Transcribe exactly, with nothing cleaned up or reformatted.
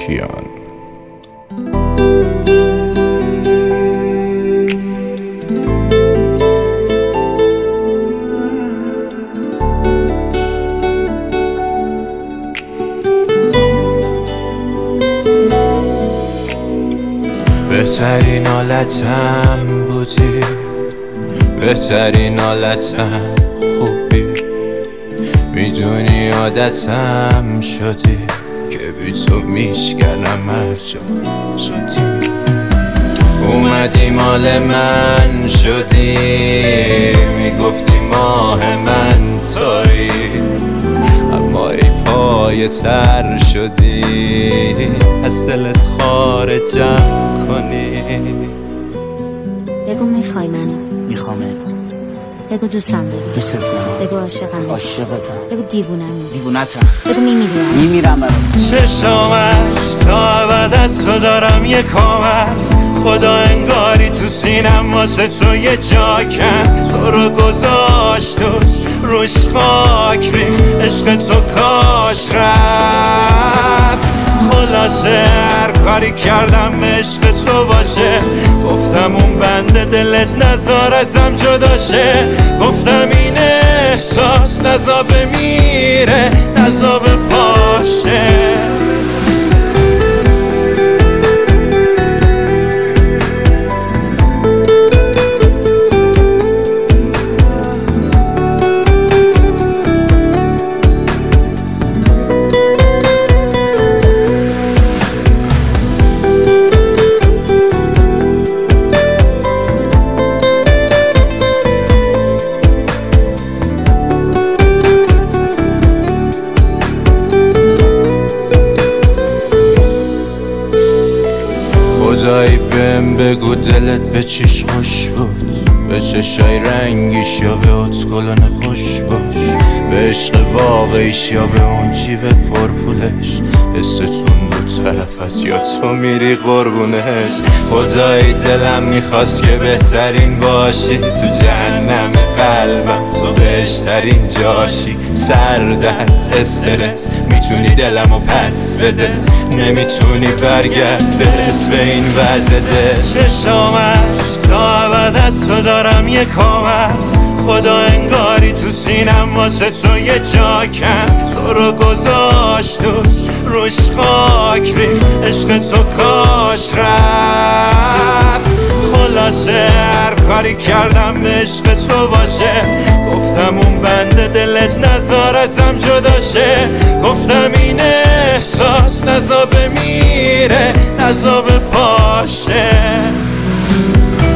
کیان. بهترین حالتم بودی، بهترین حالتم خوبی، میدونی عادتم شدی که بی تو میشکنم هر جا زودی. اومدی مال من شدی، میگفتی ماه من تویی، اما ای پای تر شدی، از دلت خارجم کنی. بگو میخوای منو، میخوامت. بگو دوستم داری، دوستت دارم. بگو عاشقم، عاشقتم. بگو دیوونم، دیوونتم. بگو میمیرم، میمیرم برات. چشامش تا ابد از تو دارم یه کامرز، خدا انگاری تو سینم واسه تو یه جا کند، تو رو گذاشت روش خاک ریخت، عشق تو کاش رفت. خلاصه هر کاری کردم عشق تو باشه، گفتم اون بنده دلت نزار ازم جداشه، گفتم این احساس نزا بمیره نزا بپاشه. خدایی بهم بگو دلت به چیش خوش بود، به چشای رنگیش یا به اتکلون خوش باش، به عشق واقعیش یا به اون جیب پرپولش، حستون دو طرف است یا تو میری قربونش. خدایی دلم میخواست که بهترین باشی، تو جهنم قلبم تو بهشترین جاشی. سردرد استرس میتونی دلمو پس بده، نمیتونی برگرد برس به این وضع دل. چشامش تا ابد از تو دارم یه کامرز، خدا انگاری تو سینم واسه تو یه جا کند، تو رو گذاشت روش خاک ریخت، عشق تو کاش رفت. خلاصه هر کاری کردم عشق تو باشه، گفتم اون بنده دلت نزار ازم جداشه، گفتم این احساس نزا بمیره نزا بپاشه.